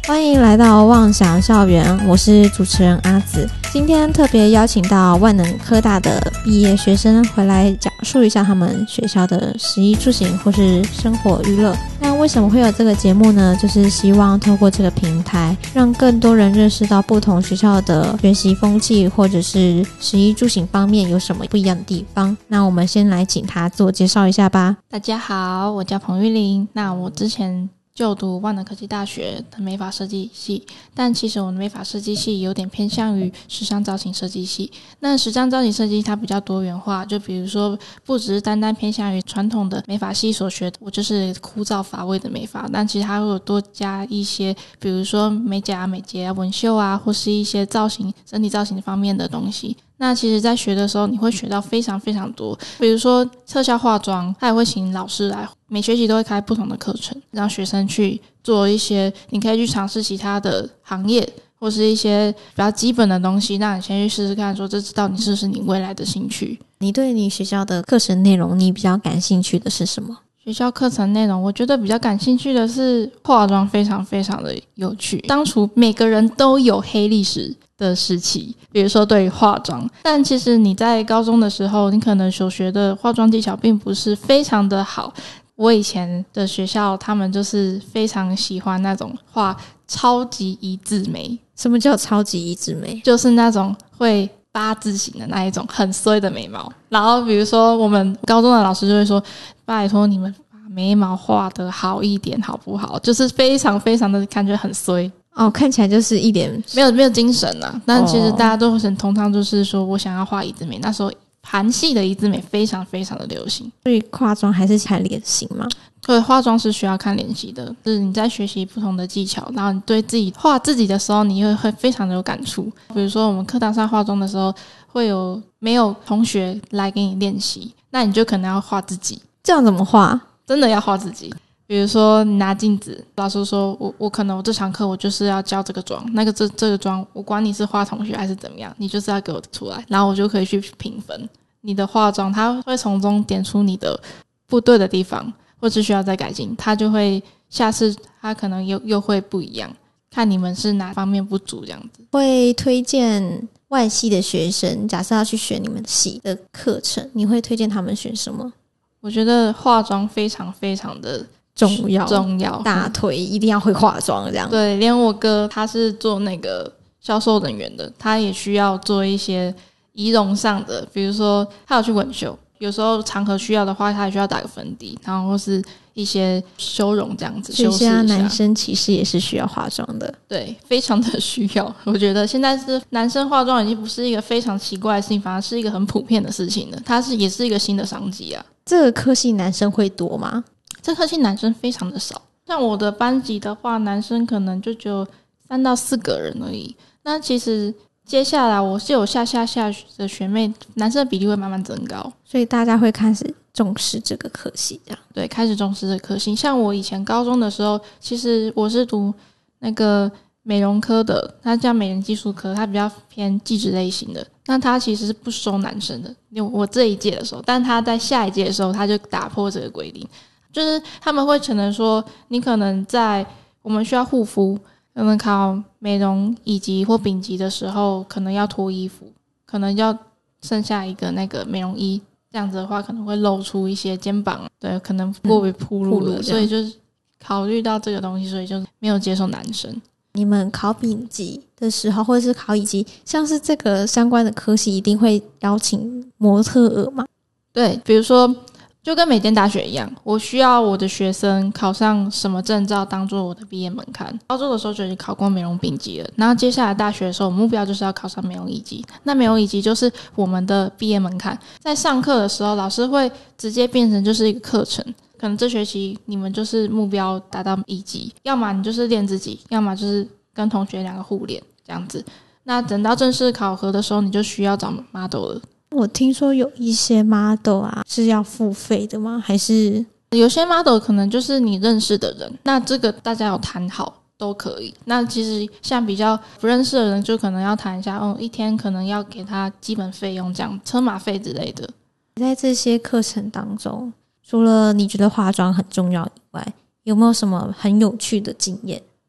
欢迎来到妄想校园，我是主持人阿紫。今天特别邀请到万能科大的毕业学生回来讲述一下他们学校的食衣住行或是生活娱乐。那为什么会有这个节目呢？就是希望透过这个平台，让更多人认识到不同学校的学习风气或者是食衣住行方面有什么不一样的地方。那我们先来请他自我介绍一下吧。 大家好，我叫彭玉玲。那我之前就读万能科技大学的美发设计系，但其实我的美发设计系有点偏向于时尚造型设计系。那时尚造型设计它比较多元化，就比如说不只是单单偏向于传统的美发系所学的，我就是枯燥乏味的美发，但其实它会有多加一些，比如说美甲、美睫、纹绣啊，或是一些造型、整体造型方面的东西。那其实在学的时候你会学到非常非常多，比如说特效化妆，他也会请老师来，每学期都会开不同的课程，让学生去做一些你可以去尝试其他的行业或是一些比较基本的东西，让你先去试试看说这到底是不是你未来的兴趣。 你对你学校的课程内容你比较感兴趣的是什么？ 学校课程内容我觉得比较感兴趣的是化妆，非常非常的有趣。当初每个人都有黑历史的时期，比如说对于化妆，但其实你在高中的时候你可能所学的化妆技巧并不是非常的好。我以前的学校他们就是非常喜欢那种画超级一字眉。 什么叫超级一字眉？ 就是那种会八字形的那一种很衰的眉毛。然后比如说我们高中的老师就会说，拜托你们把眉毛画得好一点好不好，就是非常非常的感觉很衰哦，看起来就是一点没有精神啊。但其实大家都很通常就是说我想要画一字眉，那时候韩系的一字眉非常非常的流行。 所以化妆还是看脸型吗？ 对，化妆是需要看脸型的，就是你在学习不同的技巧，然后你对自己画自己的时候你会非常的有感触。比如说我们课堂上化妆的时候没有同学来给你练习，那你就可能要画自己。 这样怎么画？ 真的要画自己。比如说你拿镜子，老师说我可能我这堂课我就是要教这个妆，那个这个妆我管你是画同学还是怎么样，你就是要给我出来，然后我就可以去评分你的化妆。他会从中点出你的不对的地方或是需要再改进，他就会下次他可能又会不一样，看你们是哪方面不足这样子。 会推荐外系的学生假设要去选你们系的课程，你会推荐他们选什么？ 我觉得化妆非常非常的重要， 大腿一定要会化妆这样。 对，连我哥他是做那个销售人员的，他也需要做一些仪容上的，比如说他有去纹绣，有时候场合需要的话他也需要打个粉底，然后或是一些修容这样子。 所以现在男生其实也是需要化妆的。 对，非常的需要。我觉得现在是男生化妆已经不是一个非常奇怪的事情，反而是一个很普遍的事情了，它也是一个新的商机啊。 这个科系男生会多吗？ 这科系男生非常的少，像我的班级的话，男生可能就只有3到4个人而已。那其实接下来我是有下的学妹，男生的比例会慢慢增高， 所以大家会开始重视这个科系这样。 对，开始重视这个科系。像我以前高中的时候，其实我是读那个美容科的，它叫美容技术科，它比较偏技职类型的。那它其实是不收男生的，因为我这一届的时候，但他在下一届的时候他就打破这个规定，就是他们会可能说你可能在我们需要护肤，可能考美容乙级或丙级的时候可能要脱衣服，可能要剩下一个那个美容衣，这样子的话可能会露出一些肩膀，对，可能过于暴露了，所以就是考虑到这个东西，所以就没有接受男生。 你们考丙级的时候或者是考乙级，像是这个相关的科系一定会邀请模特儿吗？ 对，比如说就跟每间大学一样，我需要我的学生考上什么证照当做我的毕业门槛。高中的时候就已经考过美容丙级了，然后接下来大学的时候目标就是要考上美容乙级。那美容乙级就是我们的毕业门槛，在上课的时候老师会直接变成就是一个课程，可能这学期你们就是目标达到乙级，要么你就是练自己，要么就是跟同学2个互练这样子。那等到正式考核的时候你就需要找 model 了。 我听说有一些 model 啊是要付费的吗？还是有些 model 可能就是你认识的人，那这个大家有谈好都可以。那其实像比较不认识的人就可能要谈一下，一天可能要给他基本费用，这样车马费之类的。 在这些课程当中，除了你觉得化妆很重要以外，有没有什么很有趣的经验？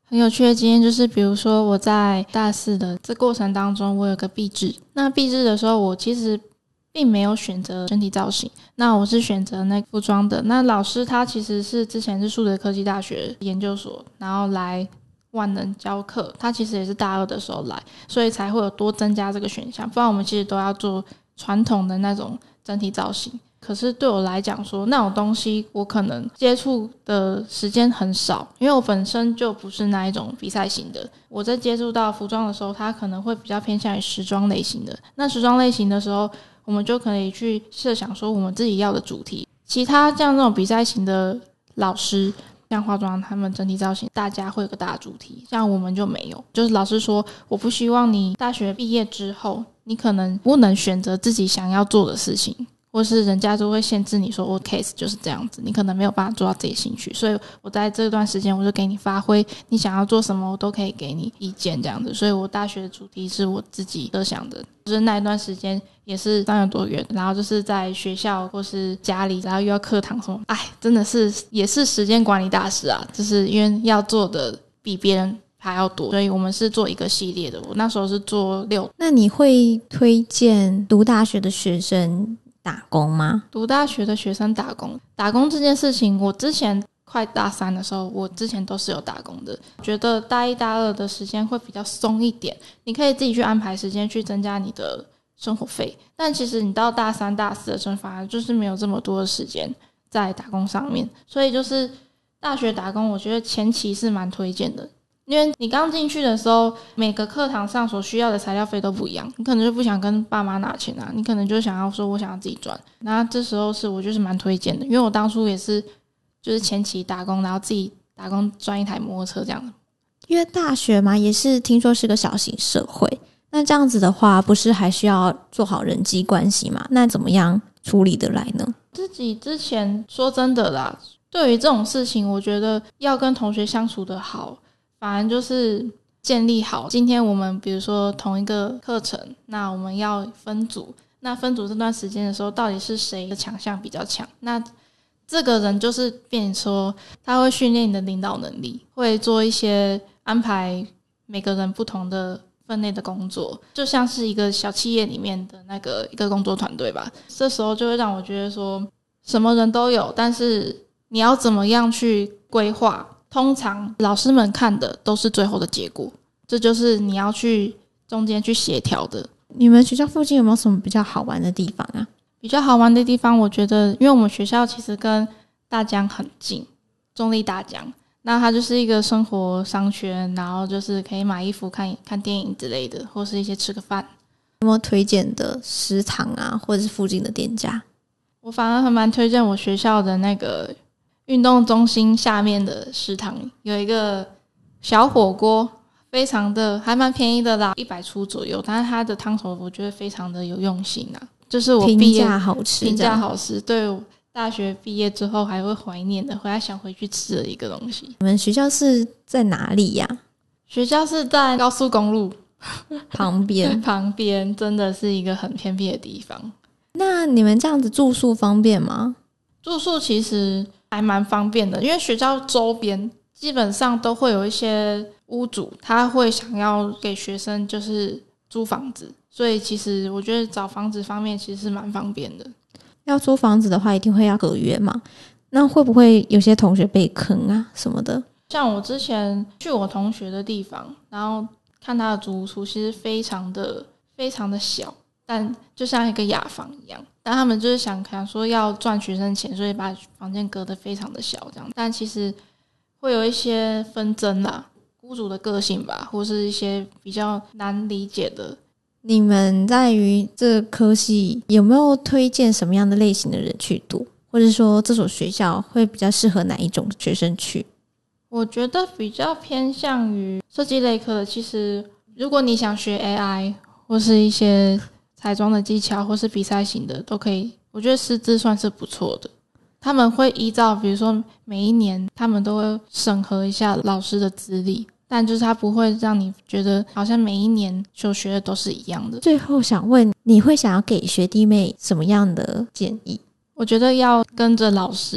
很有趣的经验就是比如说我在大四的这过程当中，我有个毕制，那毕制的时候我其实并没有选择整体造型，那我是选择那个服装的。那老师他其实是之前是树德科技大学研究所，然后来万能教课，他其实也是大二的时候来，所以才会有多增加这个选项，不然我们其实都要做传统的那种整体造型。可是对我来讲说那种东西我可能接触的时间很少，因为我本身就不是那一种比赛型的，我在接触到服装的时候它可能会比较偏向于时装类型的，那时装类型的时候我们就可以去设想说我们自己要的主题。其他像这种比赛型的老师像化妆他们整体造型大家会有个大主题，像我们就没有，就是老师说我不希望你大学毕业之后你可能不能选择自己想要做的事情，或是人家就会限制你说我 case 就是这样子，你可能没有办法做到自己兴趣，所以我在这段时间我就给你发挥，你想要做什么我都可以给你意见这样子。所以我大学的主题是我自己设想的，就是那一段时间也是3个多月，然后就是在学校或是家里，然后又要课堂什么，真的是也是时间管理大师啊，就是因为要做的比别人还要多，所以我们是做一个系列的，我那时候是做6。 那你会推荐读大学的学生打工吗？ 读大学的学生打工这件事情，我之前快大3的时候，我之前都是有打工的。觉得大1大2的时间会比较松一点，你可以自己去安排时间去增加你的生活费，但其实你到大3大4的时候反而就是没有这么多的时间在打工上面，所以就是大学打工我觉得前期是蛮推荐的，因为你刚进去的时候每个课堂上所需要的材料费都不一样，你可能就不想跟爸妈拿钱啊，你可能就想要说我想要自己赚，那这时候是我就是蛮推荐的，因为我当初也是就是前期打工，然后自己打工赚一台摩托车这样。 因为大学嘛也是听说是个小型社会，那这样子的话不是还需要做好人际关系嘛？那怎么样处理得来呢？ 自己之前说真的啦，对于这种事情我觉得要跟同学相处的好，反而就是建立好今天我们比如说同一个课程，那我们要分组，那分组这段时间的时候到底是谁的强项比较强，那这个人就是变成说他会训练你的领导能力，会做一些安排每个人不同的分内的工作，就像是一个小企业里面的那个一个工作团队吧。这时候就会让我觉得说什么人都有，但是你要怎么样去规划，通常老师们看的都是最后的结果，这就是你要去中间去协调的。 你们学校附近有没有什么比较好玩的地方啊？ 比较好玩的地方我觉得因为我们学校其实跟大江很近，中立大江，那它就是一个生活商圈，然后就是可以买衣服看电影之类的，或是一些吃个饭。 有没有推荐的食堂啊，或者是附近的店家？ 我反而还蛮推荐我学校的那个运动中心下面的食堂，有一个小火锅，非常的还蛮便宜的啦，100出左右，但是它的汤头我觉得非常的有用心啊，就是我毕业评价好吃， 评价好吃，对，我大学毕业之后还会怀念的，回来想回去吃的一个东西。 你们学校是在哪里呀？ 学校是在高速公路旁边旁边，真的是一个很偏僻的地方。 那你们这样子住宿方便吗？ 住宿其实还蛮方便的，因为学校周边基本上都会有一些屋主，他会想要给学生就是租房子，所以其实我觉得找房子方面其实是蛮方便的。 要租房子的话一定会要合约嘛，那会不会有些同学被坑啊什么的？ 像我之前去我同学的地方，然后看他的租屋处其实非常的小，但就像一个雅房一样，但他们就是想说要赚学生钱，所以把房间隔得非常的小这样，但其实会有一些纷争啦，屋主的个性吧，或是一些比较难理解的。 你们在于这科系有没有推荐什么样的类型的人去读，或者说这所学校会比较适合哪一种学生去？ 我觉得比较偏向于设计类科的，其实如果你想学 AI 或是一些彩妆的技巧或是比赛型的都可以，我觉得师资算是不错的。他们会依照比如说每一年他们都会审核一下老师的资历，但就是他不会让你觉得好像每一年所学的都是一样的。 最后想问，你会想要给学弟妹什么样的建议？ 我觉得要跟着老师，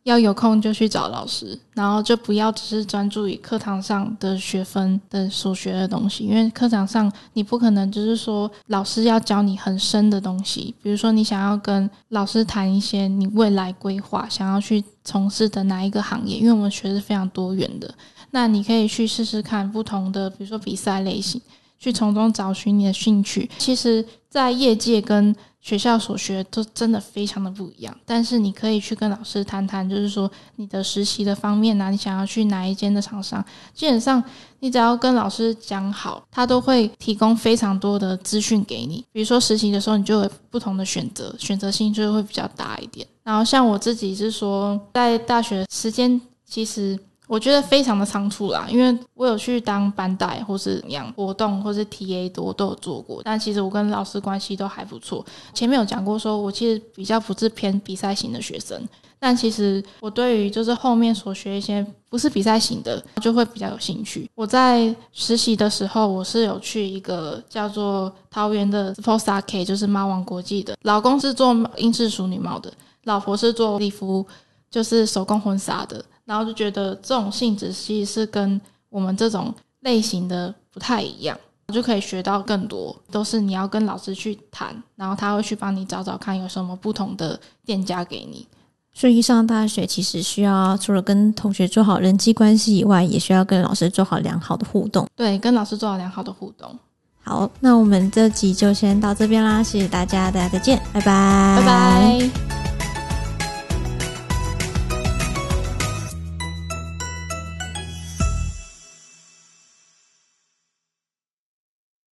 要有空就去找老师，然后就不要只是专注于课堂上的学分的所学的东西，因为课堂上你不可能就是说老师要教你很深的东西，比如说你想要跟老师谈一些你未来规划想要去从事的哪一个行业，因为我们学的是非常多元的，那你可以去试试看不同的比如说比赛类型，去从中找寻你的兴趣。其实在业界跟学校所学都真的非常的不一样，但是你可以去跟老师谈谈，就是说你的实习的方面啊，你想要去哪一间的厂商，基本上你只要跟老师讲好，他都会提供非常多的资讯给你。比如说实习的时候你就有不同的选择性就会比较大一点。然后像我自己是说在大学时间其实我觉得非常的仓促啦，因为我有去当班带或是怎样活动或是 TA 我都有做过，但其实我跟老师关系都还不错。前面有讲过说我其实比较不是偏比赛型的学生，但其实我对于就是后面所学一些不是比赛型的就会比较有兴趣。我在实习的时候我是有去一个叫做桃园的 Sports K， 就是猫王国际的，老公是做英式淑女帽的，老婆是做礼服就是手工婚纱的，然后就觉得这种性质其实是跟我们这种类型的不太一样，就可以学到更多，都是你要跟老师去谈，然后他会去帮你找找看有什么不同的店家给你。 所以上大学其实需要除了跟同学做好人际关系以外，也需要跟老师做好良好的互动。 对，跟老师做好良好的互动。 好，那我们这集就先到这边啦，谢谢大家，大家再见，拜拜， 拜拜。